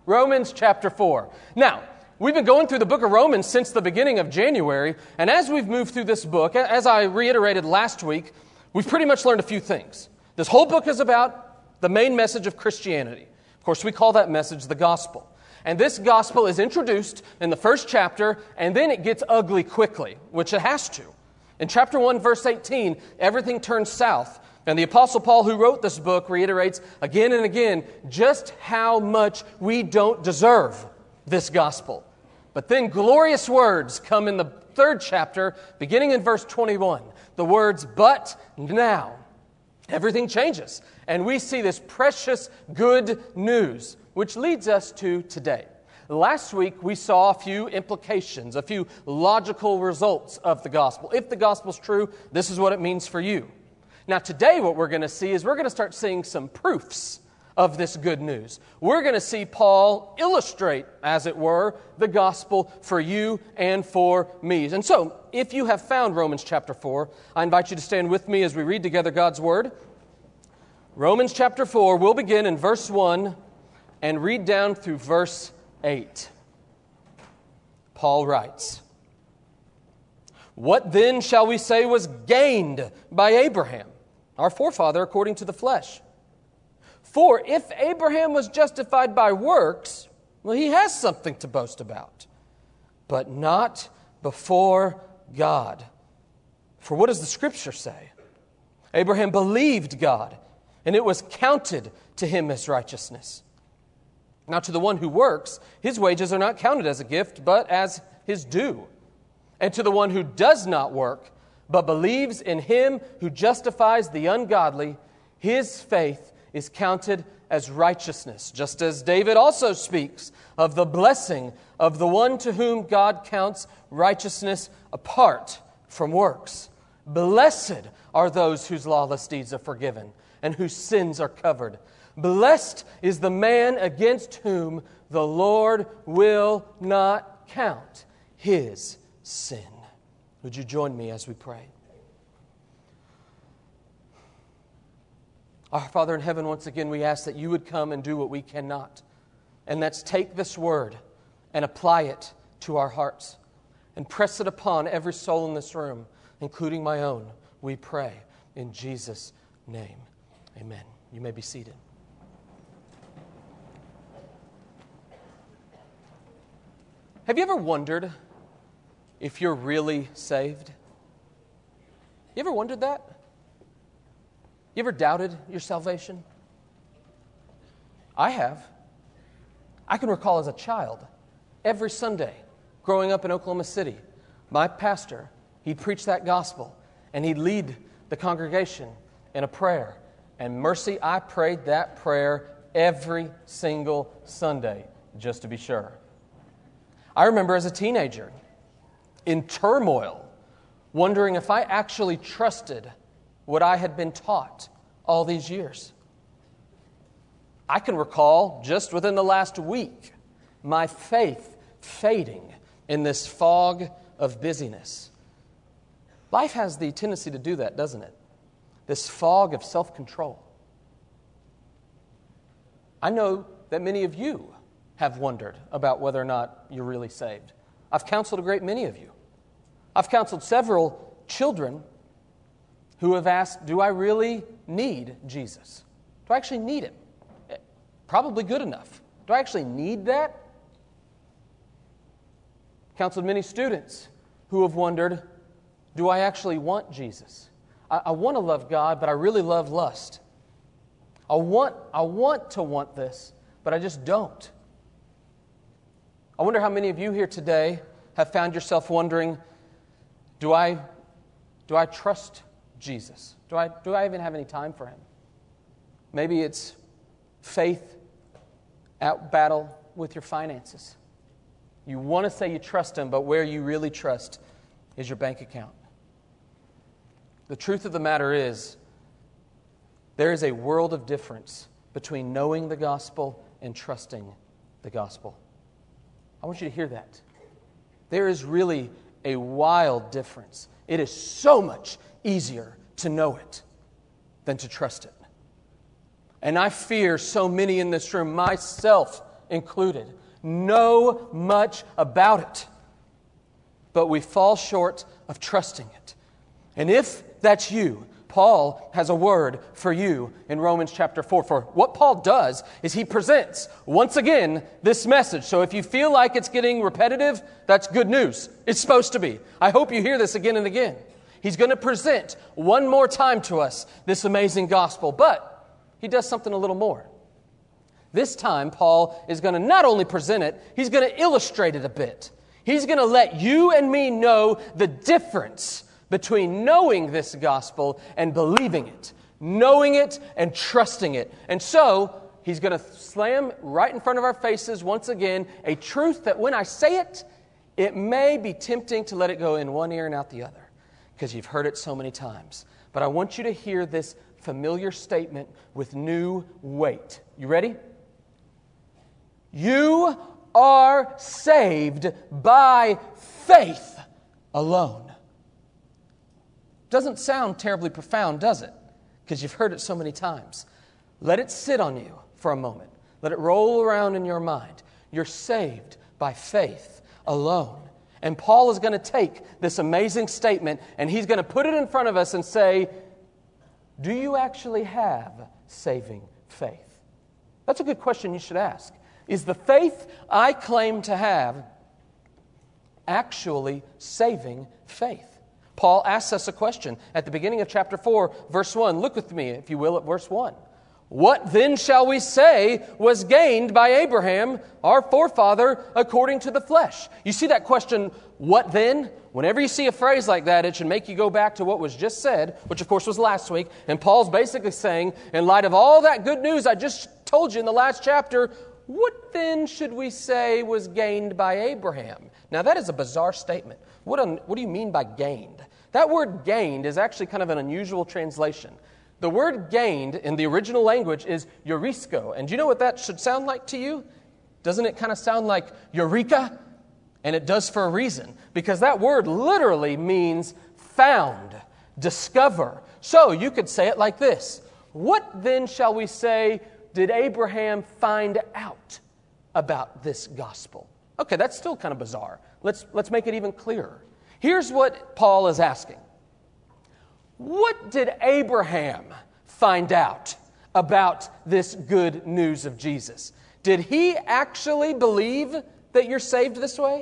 Romans chapter 4. Now, we've been going through the book of Romans since the beginning of January, and as we've moved through this book, as I reiterated last week, we've pretty much learned a few things. This whole book is about the main message of Christianity. Of course, we call that message the gospel. And this gospel is introduced in the first chapter, and then it gets ugly quickly, which it has to. In chapter 1, verse 18, everything turns south. And the Apostle Paul, who wrote this book, reiterates again and again just how much we don't deserve this gospel. But then glorious words come in the third chapter, beginning in verse 21. The words, but now. Everything changes. And we see this precious good news, which leads us to today. Last week, we saw a few implications, a few logical results of the gospel. If the gospel's true, this is what it means for you. Now, today, what we're going to see is we're going to start seeing some proofs of this good news. We're going to see Paul illustrate, as it were, the gospel for you and for me. And so, if you have found Romans chapter 4, I invite you to stand with me as we read together God's Word. Romans chapter 4, we'll begin in verse 1 and read down through verse 8. Paul writes, "What then shall we say was gained by Abraham, our forefather according to the flesh? For if Abraham was justified by works, well, he has something to boast about, but not before God. For what does the Scripture say? Abraham believed God, and it was counted to him as righteousness. Now to the one who works, his wages are not counted as a gift, but as his due. And to the one who does not work, but believes in him who justifies the ungodly, his faith is counted as righteousness, just as David also speaks of the blessing of the one to whom God counts righteousness apart from works. Blessed are those whose lawless deeds are forgiven and whose sins are covered. Blessed is the man against whom the Lord will not count his sin." Would you join me as we pray? Our Father in heaven, once again, we ask that you would come and do what we cannot. And that's take this word and apply it to our hearts and press it upon every soul in this room, including my own, we pray in Jesus' name. Amen. You may be seated. Have you ever wondered if you're really saved? You ever wondered that? You ever doubted your salvation? I have. I can recall as a child, every Sunday, growing up in Oklahoma City, my pastor, he'd preach that gospel, and he'd lead the congregation in a prayer. And mercy, I prayed that prayer every single Sunday, just to be sure. I remember as a teenager, in turmoil, wondering if I actually trusted what I had been taught all these years. I can recall, just within the last week, my faith fading in this fog of busyness. Life has the tendency to do that, doesn't it? This fog of self-control. I know that many of you have wondered about whether or not you're really saved. I've counseled a great many of you. I've counseled several children who have asked, do I really need Jesus? Do I actually need him? Probably good enough. Do I actually need that? Counseled many students who have wondered, do I actually want Jesus? I want to love God, but I really love lust. I want to want this, but I just don't. I wonder how many of you here today have found yourself wondering, do I trust Jesus? Do I even have any time for him? Maybe it's faith at battle with your finances. You want to say you trust him, but where you really trust is your bank account. The truth of the matter is, there is a world of difference between knowing the gospel and trusting the gospel. I want you to hear that. There is really a wild difference. It is so much easier to know it than to trust it. And I fear so many in this room, myself included, know much about it, but we fall short of trusting it. And if that's you, Paul has a word for you in Romans chapter 4. For what Paul does is he presents, once again, this message. So if you feel like it's getting repetitive, that's good news. It's supposed to be. I hope you hear this again and again. He's going to present one more time to us this amazing gospel, but he does something a little more. This time, Paul is going to not only present it, he's going to illustrate it a bit. He's going to let you and me know the difference between knowing this gospel and believing it, knowing it and trusting it. And so, he's going to slam right in front of our faces once again a truth that when I say it, it may be tempting to let it go in one ear and out the other because you've heard it so many times. But I want you to hear this familiar statement with new weight. You ready? You are saved by faith alone. Doesn't sound terribly profound, does it? Because you've heard it so many times. Let it sit on you for a moment. Let it roll around in your mind. You're saved by faith alone. And Paul is going to take this amazing statement and he's going to put it in front of us and say, do you actually have saving faith? That's a good question you should ask. Is the faith I claim to have actually saving faith? Paul asks us a question at the beginning of chapter 4, verse 1. Look with me, if you will, at verse 1. What then shall we say was gained by Abraham, our forefather, according to the flesh? You see that question, what then? Whenever you see a phrase like that, it should make you go back to what was just said, which of course was last week. And Paul's basically saying, in light of all that good news I just told you in the last chapter, what then should we say was gained by Abraham? Now that is a bizarre statement. What do you mean by gained? That word gained is actually kind of an unusual translation. The word gained in the original language is eurisco. And do you know what that should sound like to you? Doesn't it kind of sound like eureka? And it does for a reason. Because that word literally means found, discover. So you could say it like this. What then shall we say did Abraham find out about this gospel? Okay, that's still kind of bizarre. Let's make it even clearer. Here's what Paul is asking. What did Abraham find out about this good news of Jesus? Did he actually believe that you're saved this way?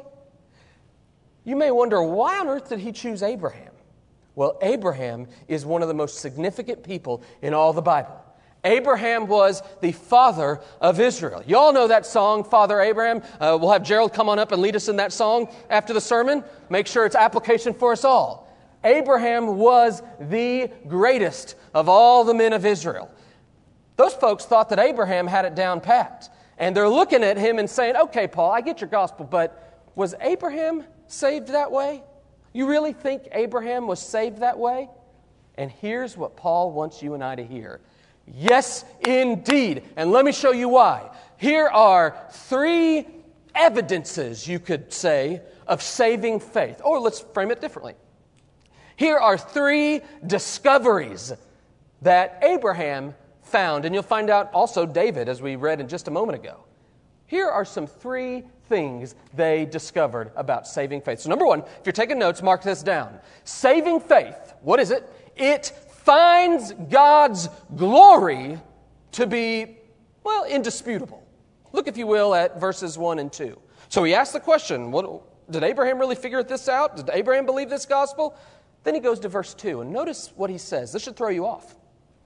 You may wonder, why on earth did he choose Abraham? Well, Abraham is one of the most significant people in all the Bible. Abraham was the father of Israel. You all know that song, Father Abraham. We'll have Gerald come on up and lead us in that song after the sermon. Make sure it's application for us all. Abraham was the greatest of all the men of Israel. Those folks thought that Abraham had it down pat. And they're looking at him and saying, okay, Paul, I get your gospel, but was Abraham saved that way? You really think Abraham was saved that way? And here's what Paul wants you and I to hear. Yes, indeed. And let me show you why. Here are 3 evidences, you could say, of saving faith. Or let's frame it differently. Here are 3 discoveries that Abraham found. And you'll find out also David, as we read in just a moment ago. Here are some 3 things they discovered about saving faith. So number 1, if you're taking notes, mark this down. Saving faith, what is it? It finds God's glory to be, well, indisputable. Look, if you will, at verses 1 and 2. So he asks the question, did Abraham really figure this out? Did Abraham believe this gospel? Then he goes to verse 2, and notice what he says. This should throw you off.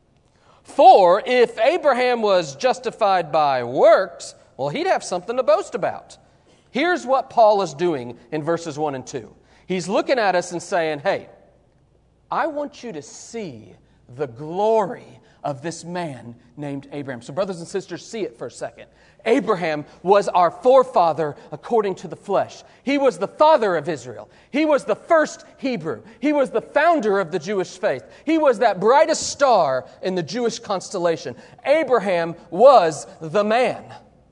For if Abraham was justified by works, well, he'd have something to boast about. Here's what Paul is doing in verses 1 and 2. He's looking at us and saying, hey, I want you to see the glory of this man named Abraham. So brothers and sisters, see it for a second. Abraham was our forefather according to the flesh. He was the father of Israel. He was the first Hebrew. He was the founder of the Jewish faith. He was that brightest star in the Jewish constellation. Abraham was the man.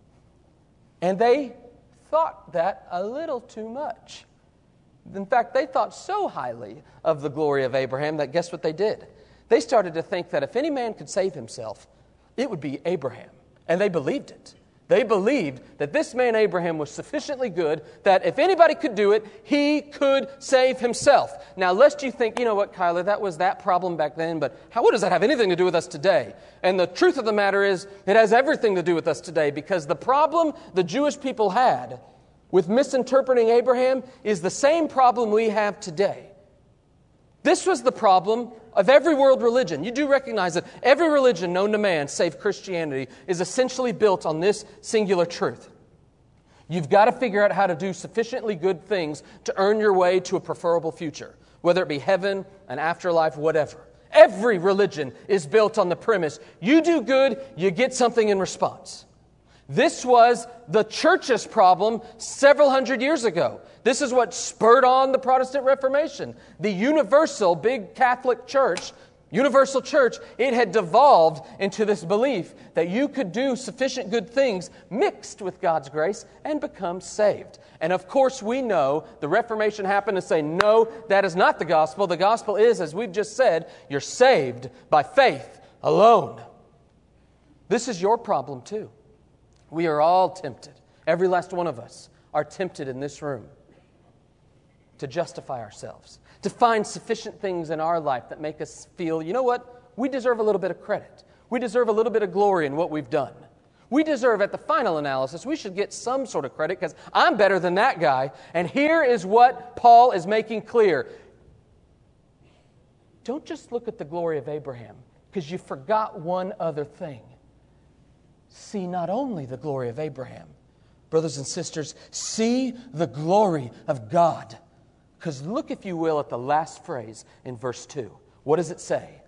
And they thought that a little too much. In fact, they thought so highly of the glory of Abraham that guess what they did? They started to think that if any man could save himself, it would be Abraham. And they believed it. They believed that this man Abraham was sufficiently good that if anybody could do it, he could save himself. Now, lest you think, you know what, Kyler, that was that problem back then, but what does that have anything to do with us today? And the truth of the matter is, it has everything to do with us today, because the problem the Jewish people had with misinterpreting Abraham is the same problem we have today. This was the problem of every world religion. You do recognize that every religion known to man, save Christianity, is essentially built on this singular truth. You've got to figure out how to do sufficiently good things to earn your way to a preferable future, whether it be heaven, an afterlife, whatever. Every religion is built on the premise, you do good, you get something in response. This was the church's problem several hundred years ago. This is what spurred on the Protestant Reformation. The universal, big Catholic church, universal church, it had devolved into this belief that you could do sufficient good things mixed with God's grace and become saved. And of course we know the Reformation happened to say, no, that is not the gospel. The gospel is, as we've just said, you're saved by faith alone. This is your problem too. We are all tempted. Every last one of us are tempted in this room to justify ourselves, to find sufficient things in our life that make us feel, you know what? We deserve a little bit of credit. We deserve a little bit of glory in what we've done. We deserve, at the final analysis, we should get some sort of credit because I'm better than that guy. And here is what Paul is making clear. Don't just look at the glory of Abraham, because you forgot one other thing. See not only the glory of Abraham, brothers and sisters, see the glory of God. Because look, if you will, at the last phrase in verse 2. What does it say?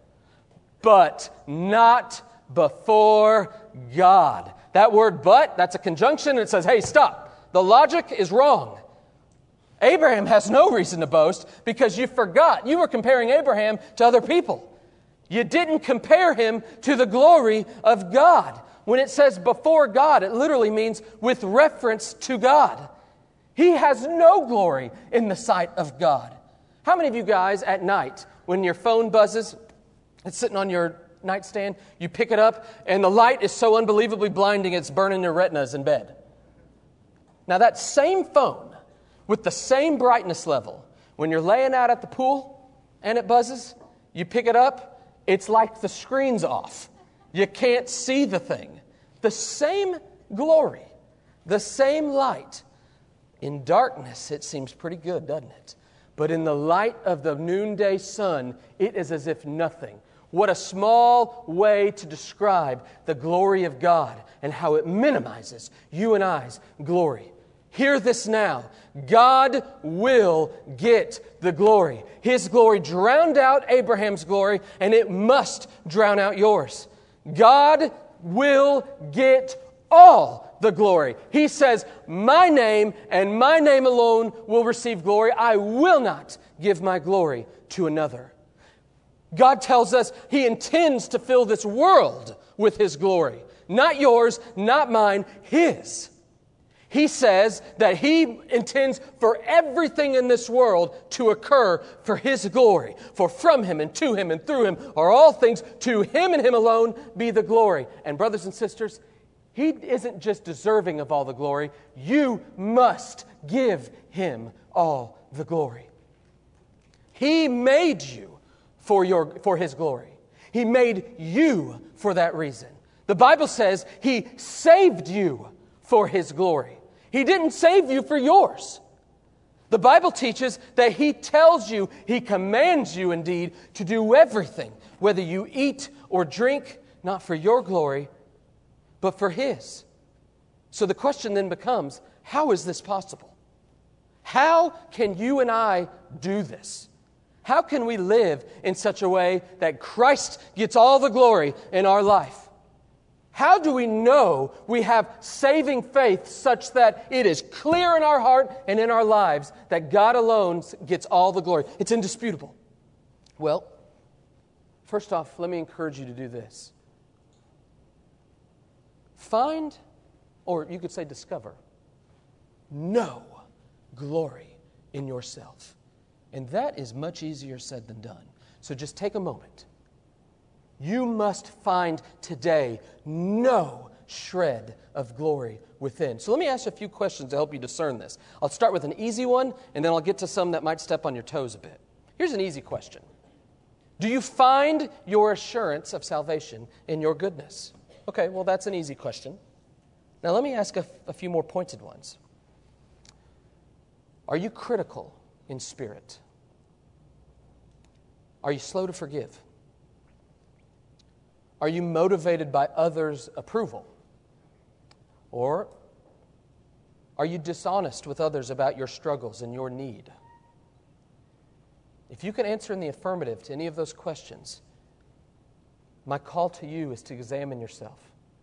But not before God. That word but, that's a conjunction, and it says, hey, stop. The logic is wrong. Abraham has no reason to boast because you forgot. You were comparing Abraham to other people. You didn't compare him to the glory of God. When it says before God, it literally means with reference to God. He has no glory in the sight of God. How many of you guys at night, when your phone buzzes, it's sitting on your nightstand, you pick it up, and the light is so unbelievably blinding it's burning your retinas in bed? Now that same phone, with the same brightness level, when you're laying out at the pool and it buzzes, you pick it up, it's like the screen's off. You can't see the thing. The same glory, the same light. In darkness, it seems pretty good, doesn't it? But in the light of the noonday sun, it is as if nothing. What a small way to describe the glory of God and how it minimizes you and I's glory. Hear this now. God will get the glory. His glory drowned out Abraham's glory, and it must drown out yours. God will get all the glory. He says, my name and my name alone will receive glory. I will not give my glory to another. God tells us He intends to fill this world with His glory. Not yours, not mine, His. He says that He intends for everything in this world to occur for His glory. For from Him and to Him and through Him are all things. To Him and Him alone be the glory. And brothers and sisters, He isn't just deserving of all the glory. You must give Him all the glory. He made you for His glory. He made you for that reason. The Bible says He saved you for His glory. He didn't save you for yours. The Bible teaches that He tells you, He commands you indeed to do everything, whether you eat or drink, not for your glory, but for His. So the question then becomes, how is this possible? How can you and I do this? How can we live in such a way that Christ gets all the glory in our life? How do we know we have saving faith such that it is clear in our heart and in our lives that God alone gets all the glory? It's indisputable. Well, first off, let me encourage you to do this. Find, or you could say discover, no glory in yourself. And that is much easier said than done. So just take a moment. You must find today no shred of glory within. So let me ask you a few questions to help you discern this. I'll start with an easy one, and then I'll get to some that might step on your toes a bit. Here's an easy question. Do you find your assurance of salvation in your goodness? Okay, well, that's an easy question. Now let me ask a few more pointed ones. Are you critical in spirit? Are you slow to forgive? Are you motivated by others' approval? Or are you dishonest with others about your struggles and your need? If you can answer in the affirmative to any of those questions, my call to you is to examine yourself.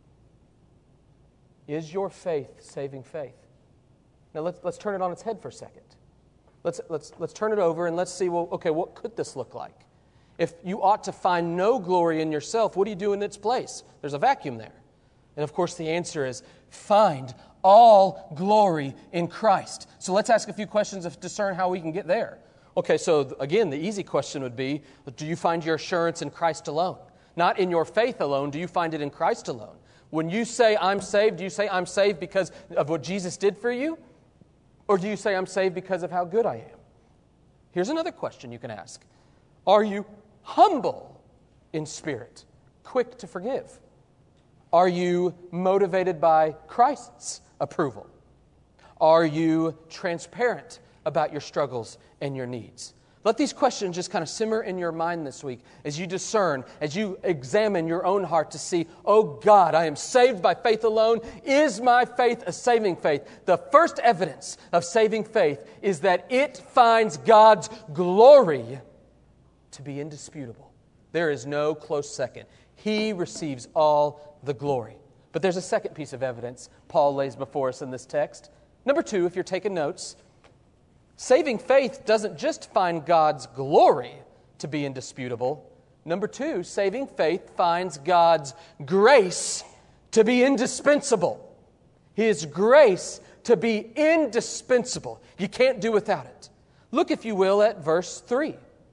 Is your faith saving faith? Now let's turn it on its head for a second. Let's turn it over and let's see, well, okay, what could this look like? If you ought to find no glory in yourself, what do you do in its place? There's a vacuum there. And of course the answer is find all glory in Christ. So let's ask a few questions to discern how we can get there. Okay, so again, the easy question would be, do you find your assurance in Christ alone? Not in your faith alone, do you find it in Christ alone? When you say, I'm saved, do you say, I'm saved because of what Jesus did for you? Or do you say, I'm saved because of how good I am? Here's another question you can ask. Are you humble in spirit, quick to forgive? Are you motivated by Christ's approval? Are you transparent about your struggles and your needs? Let these questions just kind of simmer in your mind this week as you discern, as you examine your own heart to see, oh God, I am saved by faith alone. Is my faith a saving faith? The first evidence of saving faith is that it finds God's glory to be indisputable. There is no close second. He receives all the glory. But there's a second piece of evidence Paul lays before us in this text. Number 2, if you're taking notes, saving faith doesn't just find God's glory to be indisputable. Number 2, saving faith finds God's grace to be indispensable. His grace to be indispensable. You can't do without it. Look, if you will, at verse 3.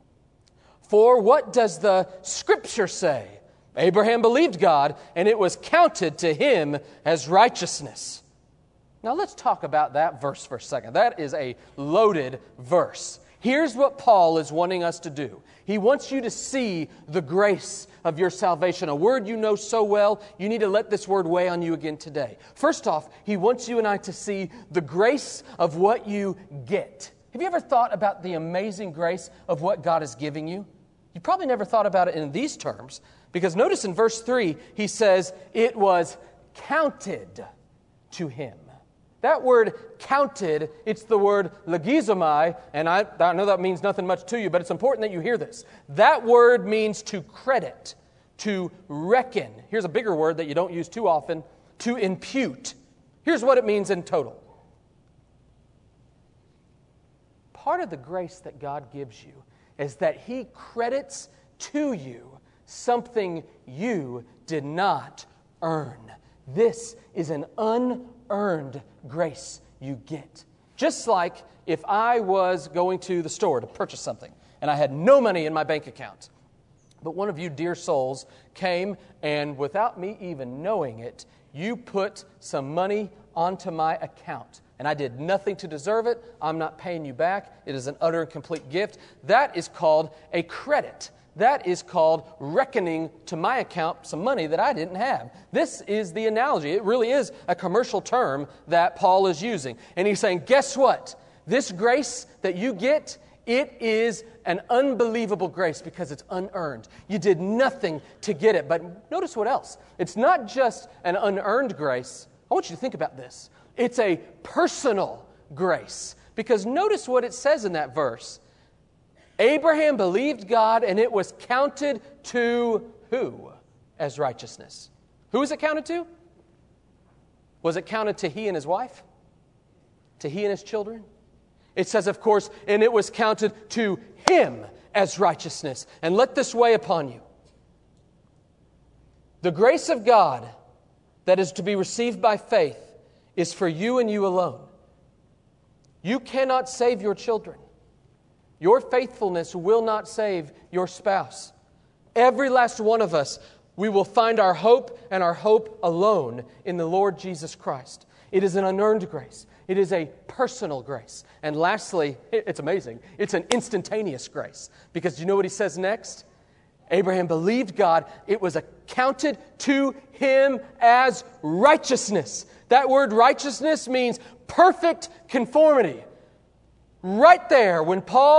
For what does the Scripture say? Abraham believed God, and it was counted to him as righteousness. Now let's talk about that verse for a second. That is a loaded verse. Here's what Paul is wanting us to do. He wants you to see the grace of your salvation. A word you know so well, you need to let this word weigh on you again today. First off, he wants you and I to see the grace of what you get. Have you ever thought about the amazing grace of what God is giving you? You probably never thought about it in these terms, because notice in verse 3, he says, it was counted to him. That word counted, it's the word logizomai, and I know that means nothing much to you, but it's important that you hear this. That word means to credit, to reckon. Here's a bigger word that you don't use too often, to impute. Here's what it means in total. Part of the grace that God gives you is that He credits to you something you did not earn. This is an unearned grace you get. Just like if I was going to the store to purchase something and I had no money in my bank account, but one of you dear souls came and without me even knowing it, you put some money onto my account. And I did nothing to deserve it. I'm not paying you back. It is an utter and complete gift. That is called a credit. That is called reckoning to my account some money that I didn't have. This is the analogy. It really is a commercial term that Paul is using. And he's saying, guess what? This grace that you get, it is an unbelievable grace because it's unearned. You did nothing to get it. But notice what else. It's not just an unearned grace. I want you to think about this. It's a personal grace. Because notice what it says in that verse. Abraham believed God, and it was counted to who as righteousness? Who was it counted to? Was it counted to he and his wife? To he and his children? It says, of course, and it was counted to him as righteousness. And let this weigh upon you. The grace of God that is to be received by faith is for you and you alone. You cannot save your children. Your faithfulness will not save your spouse. Every last one of us we will find our hope and our hope alone in the Lord Jesus Christ. It is an unearned grace. It is a personal grace. And lastly, it's amazing, it's an instantaneous grace. Because do you know what he says next? Abraham believed God. It was accounted to him as righteousness. That word righteousness means perfect conformity. Right there, when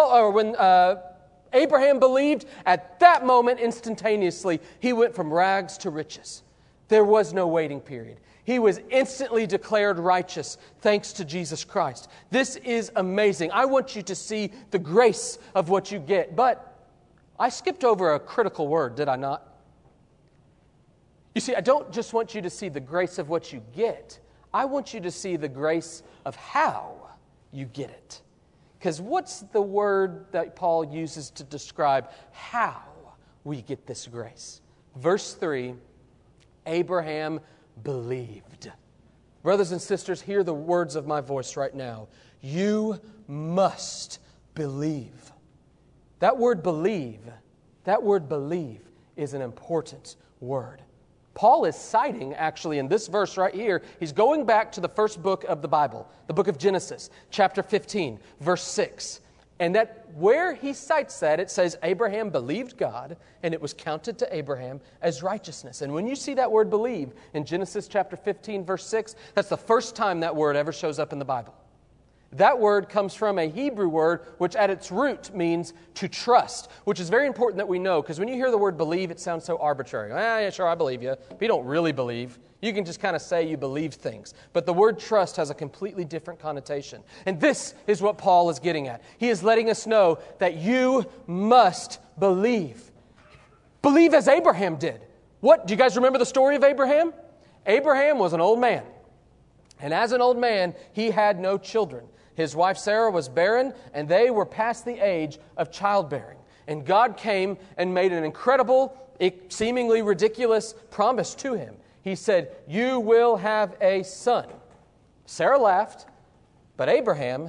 Abraham believed, at that moment, instantaneously, he went from rags to riches. There was no waiting period. He was instantly declared righteous thanks to Jesus Christ. This is amazing. I want you to see the grace of what you get. But I skipped over a critical word, did I not? You see, I don't just want you to see the grace of what you get. I want you to see the grace of how you get it. Because what's the word that Paul uses to describe how we get this grace? Verse 3, Abraham believed. Brothers and sisters, hear the words of my voice right now. You must believe. That word believe is an important word. Paul is citing, actually, in this verse right here, he's going back to the first book of the Bible, the book of Genesis, chapter 15, verse 6. And that where he cites that, it says, Abraham believed God, and it was counted to Abraham as righteousness. And when you see that word believe in Genesis chapter 15, verse 6, that's the first time that word ever shows up in the Bible. That word comes from a Hebrew word, which at its root means to trust, which is very important that we know, because when you hear the word believe, it sounds so arbitrary. Yeah, sure, I believe you. But you don't really believe. You can just kind of say you believe things. But the word trust has a completely different connotation. And this is what Paul is getting at. He is letting us know that you must believe. Believe as Abraham did. What? Do you guys remember the story of Abraham? Abraham was an old man. And as an old man, he had no children. His wife Sarah was barren, and they were past the age of childbearing. And God came and made an incredible, seemingly ridiculous promise to him. He said, you will have a son. Sarah laughed, but Abraham,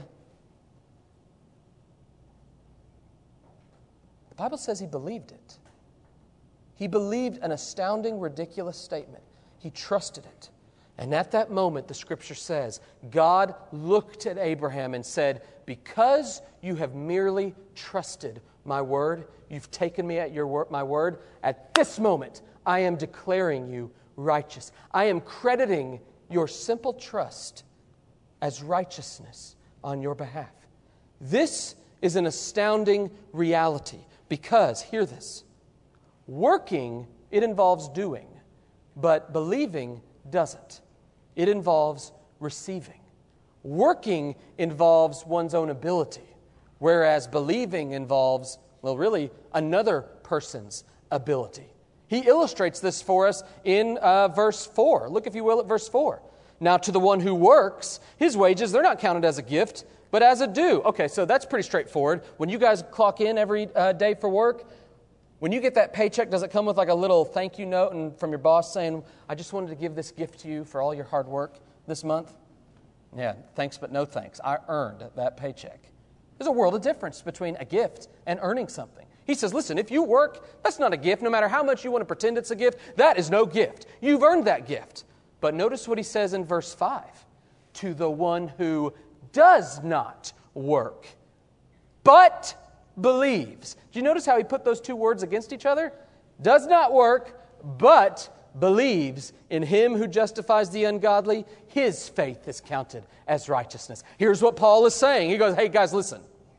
the Bible says he believed it. He believed an astounding, ridiculous statement. He trusted it. And at that moment, the Scripture says, God looked at Abraham and said, because you have merely trusted my word, you've taken me at my word, at this moment, I am declaring you righteous. I am crediting your simple trust as righteousness on your behalf. This is an astounding reality because, hear this, working, it involves doing, but believing doesn't. It involves receiving. Working involves one's own ability, whereas believing involves, well, really, another person's ability. He illustrates this for us in verse 4. Look, if you will, at verse 4. Now, to the one who works, his wages, they're not counted as a gift, but as a due. Okay, so that's pretty straightforward. When you guys clock in every day for work, when you get that paycheck, does it come with like a little thank you note and from your boss saying, I just wanted to give this gift to you for all your hard work this month? Yeah, thanks but no thanks. I earned that paycheck. There's a world of difference between a gift and earning something. He says, listen, if you work, that's not a gift. No matter how much you want to pretend it's a gift, that is no gift. You've earned that gift. But notice what he says in verse 5. To the one who does not work, but believes. Do you notice how he put those two words against each other? Does not work, but believes in him who justifies the ungodly. His faith is counted as righteousness. Here's what Paul is saying. He goes, hey guys, listen.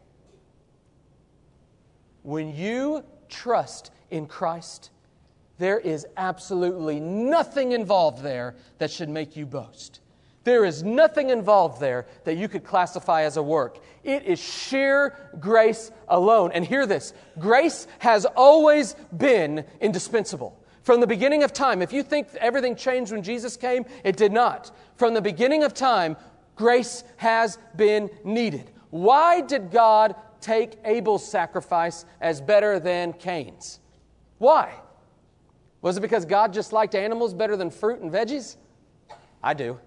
When you trust in Christ, there is absolutely nothing involved there that should make you boast. There is nothing involved there that you could classify as a work. It is sheer grace alone. And hear this, grace has always been indispensable. From the beginning of time, if you think everything changed when Jesus came, it did not. From the beginning of time, grace has been needed. Why did God take Abel's sacrifice as better than Cain's? Why? Was it because God just liked animals better than fruit and veggies? I do.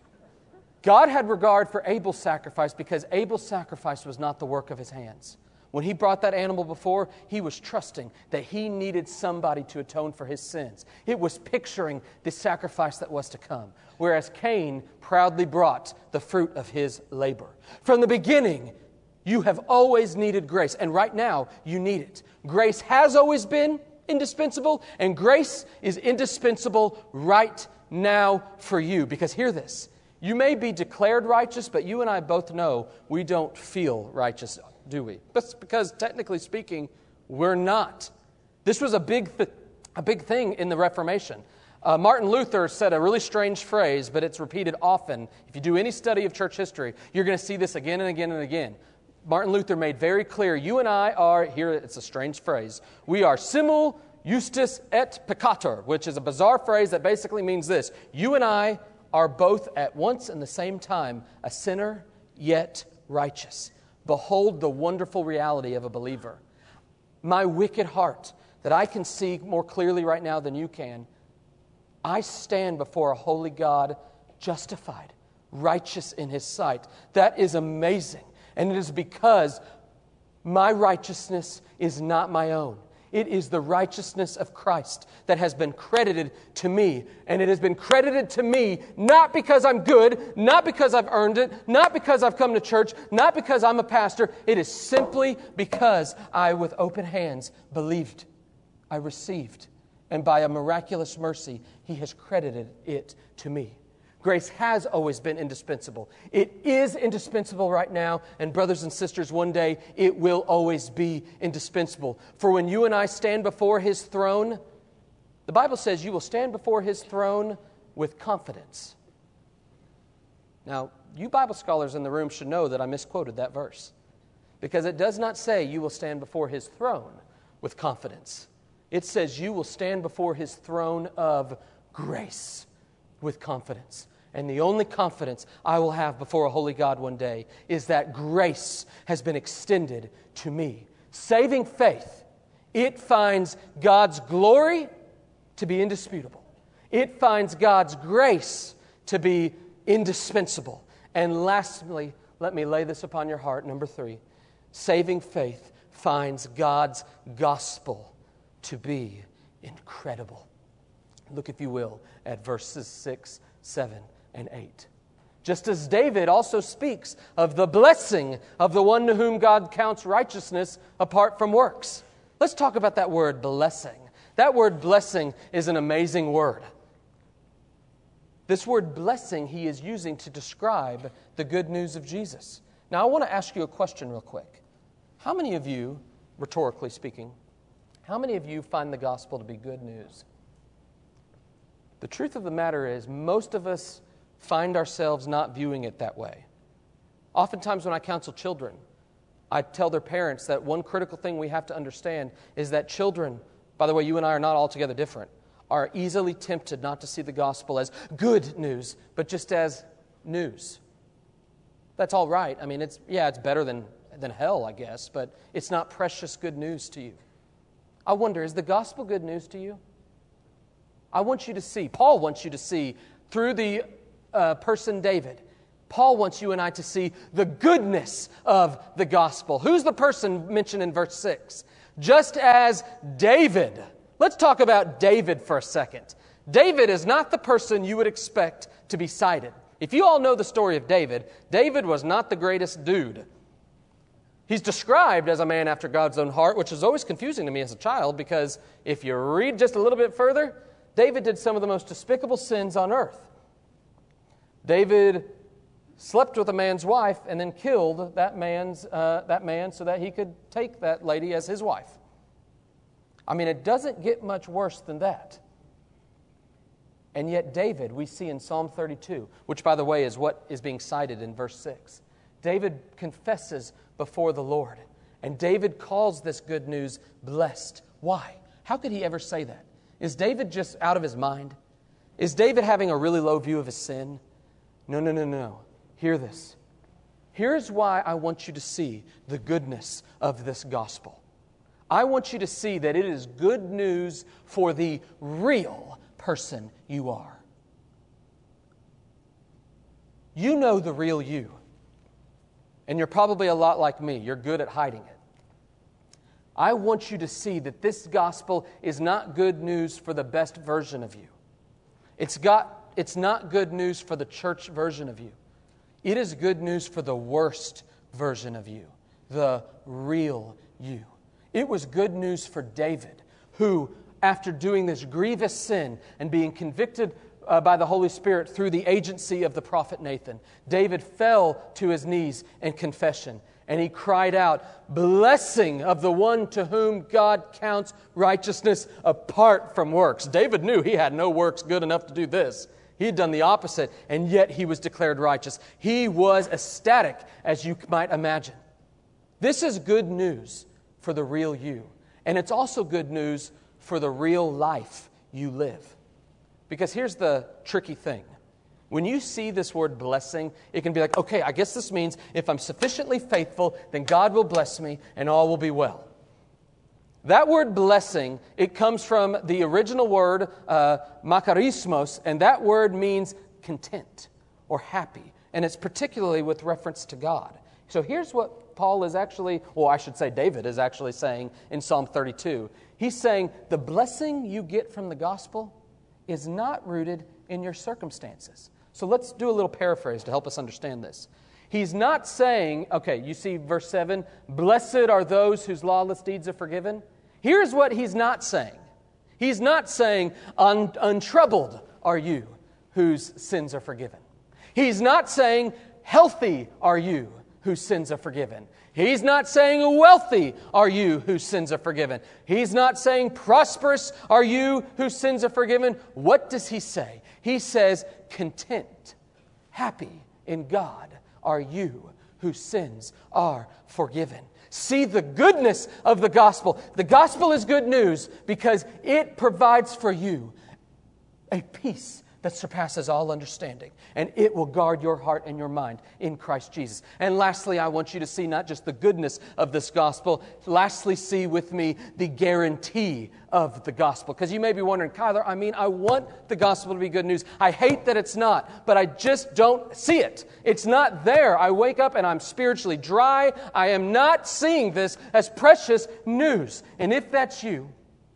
God had regard for Abel's sacrifice because Abel's sacrifice was not the work of his hands. When he brought that animal before, he was trusting that he needed somebody to atone for his sins. It was picturing the sacrifice that was to come, whereas Cain proudly brought the fruit of his labor. From the beginning, you have always needed grace, and right now, you need it. Grace has always been indispensable, and grace is indispensable right now for you. Because hear this, you may be declared righteous, but you and I both know we don't feel righteous, do we? That's because, technically speaking, we're not. This was a big thing in the Reformation. Martin Luther said a really strange phrase, but it's repeated often. If you do any study of church history, you're going to see this again and again and again. Martin Luther made very clear, you and I are, here it's a strange phrase, we are simul justus et peccator, which is a bizarre phrase that basically means this. You and I are both at once and the same time a sinner, yet righteous. Behold the wonderful reality of a believer. My wicked heart that I can see more clearly right now than you can, I stand before a holy God justified, righteous in His sight. That is amazing. And it is because my righteousness is not my own. It is the righteousness of Christ that has been credited to me. And it has been credited to me not because I'm good, not because I've earned it, not because I've come to church, not because I'm a pastor. It is simply because I, with open hands, believed. I received. And by a miraculous mercy, He has credited it to me. Grace has always been indispensable. It is indispensable right now, and brothers and sisters, one day it will always be indispensable. For when you and I stand before His throne, the Bible says you will stand before His throne with confidence. Now, you Bible scholars in the room should know that I misquoted that verse, because it does not say you will stand before His throne with confidence. It says you will stand before His throne of grace with confidence. And the only confidence I will have before a holy God one day is that grace has been extended to me. Saving faith, it finds God's glory to be indisputable. It finds God's grace to be indispensable. And lastly, let me lay this upon your heart, number 3. Saving faith finds God's gospel to be incredible. Look, if you will, at verses 6, 7, and 8. Just as David also speaks of the blessing of the one to whom God counts righteousness apart from works. Let's talk about that word, blessing. That word, blessing, is an amazing word. This word, blessing, he is using to describe the good news of Jesus. Now, I want to ask you a question real quick. How many of you, rhetorically speaking, how many of you find the gospel to be good news? The truth of the matter is, most of us find ourselves not viewing it that way. Oftentimes when I counsel children, I tell their parents that one critical thing we have to understand is that children, by the way, you and I are not altogether different, are easily tempted not to see the gospel as good news, but just as news. That's all right. I mean, it's better than hell, I guess, but it's not precious good news to you. I wonder, is the gospel good news to you? I want you to see, Paul wants you to see, through the person David, Paul wants you and I to see the goodness of the gospel. Who's the person mentioned in verse 6? Just as David. Let's talk about David for a second. David is not the person you would expect to be cited. If you all know the story of David, David was not the greatest dude. He's described as a man after God's own heart, which is always confusing to me as a child, because if you read just a little bit further, David did some of the most despicable sins on earth. David slept with a man's wife and then killed that man so that he could take that lady as his wife. I mean, it doesn't get much worse than that. And yet David, we see in Psalm 32, which, by the way, is what is being cited in verse 6. David confesses before the Lord. And David calls this good news blessed. Why? How could he ever say that? Is David just out of his mind? Is David having a really low view of his sin? No. Hear this. Here's why I want you to see the goodness of this gospel. I want you to see that it is good news for the real person you are. You know the real you. And you're probably a lot like me. You're good at hiding it. I want you to see that this gospel is not good news for the best version of you. It's not good news for the church version of you. It is good news for the worst version of you, the real you. It was good news for David, who, after doing this grievous sin and being convicted by the Holy Spirit through the agency of the prophet Nathan, David fell to his knees in confession, and he cried out, "Blessing of the one to whom God counts righteousness apart from works." David knew he had no works good enough to do this. He had done the opposite, and yet he was declared righteous. He was ecstatic, as you might imagine. This is good news for the real you, and it's also good news for the real life you live. Because here's the tricky thing. When you see this word blessing, it can be like, okay, I guess this means if I'm sufficiently faithful, then God will bless me and all will be well. That word blessing, it comes from the original word makarismos, and that word means content or happy. And it's particularly with reference to God. So here's what Paul is actually, or I should say David is actually saying in Psalm 32. He's saying the blessing you get from the gospel is not rooted in your circumstances. So let's do a little paraphrase to help us understand this. He's not saying, okay, you see verse 7, blessed are those whose lawless deeds are forgiven. Here's what he's not saying. He's not saying, untroubled are you whose sins are forgiven. He's not saying, healthy are you whose sins are forgiven. He's not saying, wealthy are you whose sins are forgiven. He's not saying, prosperous are you whose sins are forgiven. What does he say? He says, content, happy in God are you whose sins are forgiven. See the goodness of the gospel. The gospel is good news because it provides for you a peace that surpasses all understanding, and it will guard your heart and your mind in Christ Jesus. And lastly, I want you to see not just the goodness of this gospel, lastly, see with me the guarantee of the gospel. Because you may be wondering, Kyler, I want the gospel to be good news. I hate that it's not, but I just don't see it. It's not there. I wake up and I'm spiritually dry. I am not seeing this as precious news. And if that's you,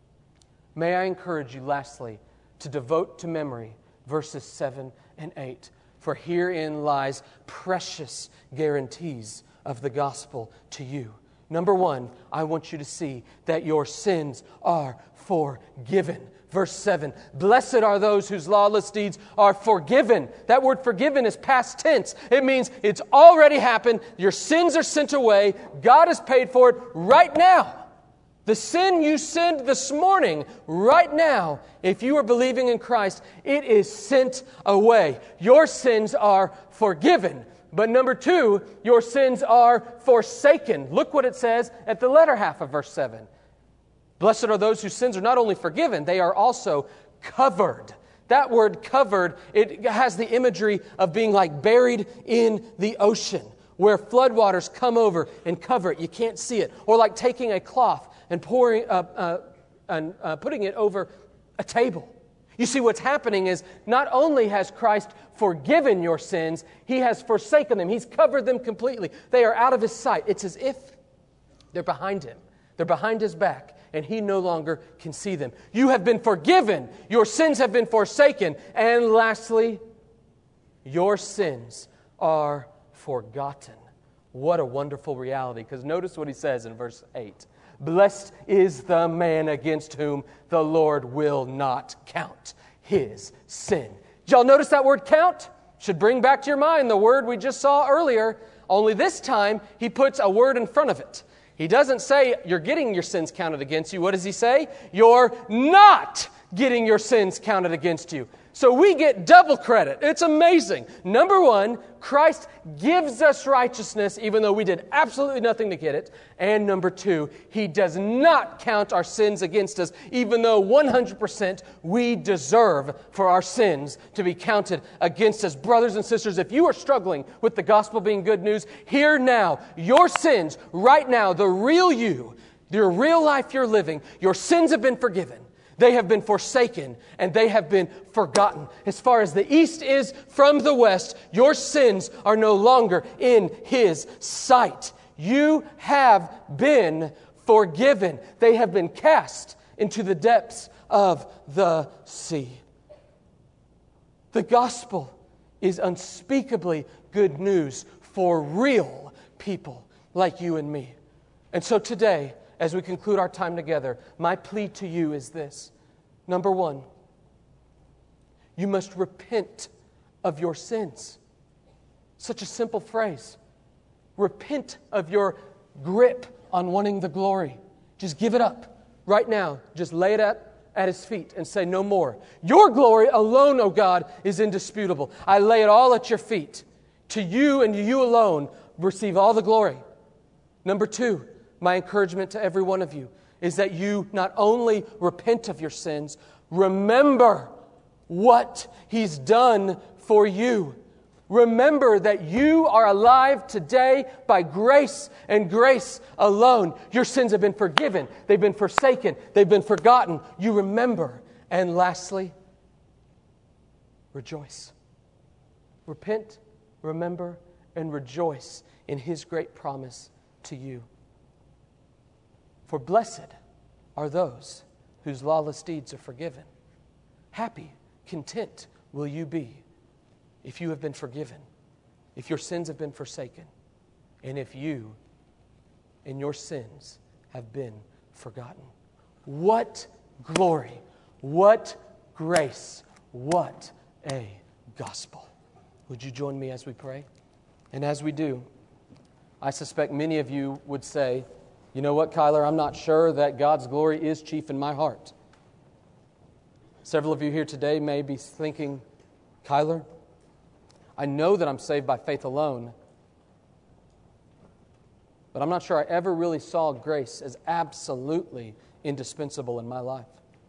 may I encourage you, lastly, to devote to memory verses 7 and 8. For herein lies precious guarantees of the gospel to you. Number one, I want you to see that your sins are forgiven. Verse 7, blessed are those whose lawless deeds are forgiven. That word forgiven is past tense. It means it's already happened. Your sins are sent away. God has paid for it right now. The sin you sinned this morning, right now, if you are believing in Christ, it is sent away. Your sins are forgiven. But number two, your sins are forsaken. Look what it says at the latter half of verse 7. Blessed are those whose sins are not only forgiven, they are also covered. That word covered, it has the imagery of being like buried in the ocean, where floodwaters come over and cover it. You can't see it. Or like taking a cloth and putting it over a table. You see, what's happening is not only has Christ forgiven your sins, He has forsaken them. He's covered them completely. They are out of His sight. It's as if they're behind Him. They're behind His back, and He no longer can see them. You have been forgiven. Your sins have been forsaken. And lastly, your sins are forgotten. What a wonderful reality. Because notice what He says in verse 8. Blessed is the man against whom the Lord will not count his sin. Did y'all notice that word count? Should bring back to your mind the word we just saw earlier. Only this time, He puts a word in front of it. He doesn't say you're getting your sins counted against you. What does He say? You're not getting your sins counted against you. So we get double credit. It's amazing. Number one, Christ gives us righteousness even though we did absolutely nothing to get it. And number two, He does not count our sins against us even though 100% we deserve for our sins to be counted against us. Brothers and sisters, if you are struggling with the gospel being good news, hear now, your sins right now, the real you, your real life you're living, your sins have been forgiven. They have been forsaken and they have been forgotten. As far as the east is from the west, your sins are no longer in His sight. You have been forgiven. They have been cast into the depths of the sea. The gospel is unspeakably good news for real people like you and me. And so today, as we conclude our time together, my plea to you is this. Number one, you must repent of your sins. Such a simple phrase. Repent of your grip on wanting the glory. Just give it up right now. Just lay it at His feet and say, no more. Your glory alone, O God, is indisputable. I lay it all at your feet. To you and you alone receive all the glory. Number two, my encouragement to every one of you is that you not only repent of your sins, remember what He's done for you. Remember that you are alive today by grace and grace alone. Your sins have been forgiven. They've been forsaken. They've been forgotten. You remember. And lastly, rejoice. Repent, remember, and rejoice in His great promise to you. For blessed are those whose lawless deeds are forgiven. Happy, content will you be if you have been forgiven, if your sins have been forsaken, and if you and your sins have been forgotten. What glory, what grace, what a gospel. Would you join me as we pray? And as we do, I suspect many of you would say, you know what, Kyler, I'm not sure that God's glory is chief in my heart. Several of you here today may be thinking, Kyler, I know that I'm saved by faith alone, but I'm not sure I ever really saw grace as absolutely indispensable in my life.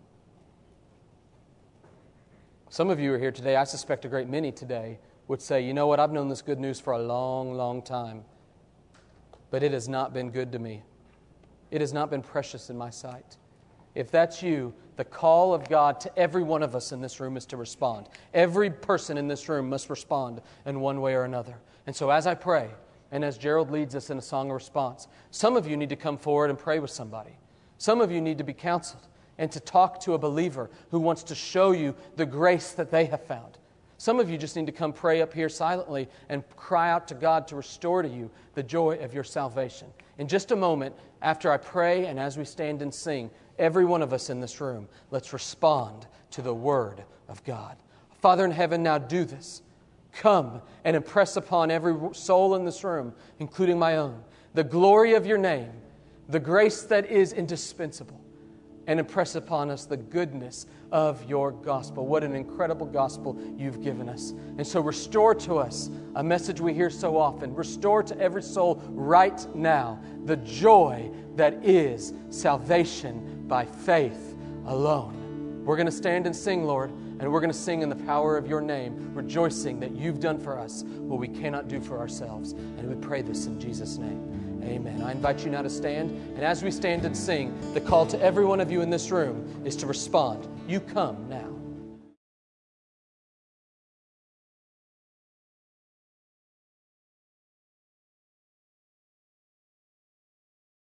Some of you are here today, I suspect a great many today, would say, you know what, I've known this good news for a long, long time, but it has not been good to me. It has not been precious in my sight. If that's you, the call of God to every one of us in this room is to respond. Every person in this room must respond in one way or another. And so as I pray, and as Gerald leads us in a song of response, some of you need to come forward and pray with somebody. Some of you need to be counseled and to talk to a believer who wants to show you the grace that they have found. Some of you just need to come pray up here silently and cry out to God to restore to you the joy of your salvation. In just a moment, after I pray and as we stand and sing, every one of us in this room, let's respond to the Word of God. Father in heaven, now do this. Come and impress upon every soul in this room, including my own, the glory of your name, the grace that is indispensable, and impress upon us the goodness of your gospel. What an incredible gospel you've given us. And so restore to us a message we hear so often. Restore to every soul right now the joy that is salvation by faith alone. We're going to stand and sing, Lord, and we're going to sing in the power of your name, rejoicing that you've done for us what we cannot do for ourselves. And we pray this in Jesus' name. Amen. I invite you now to stand. And as we stand and sing, the call to every one of you in this room is to respond. You come now.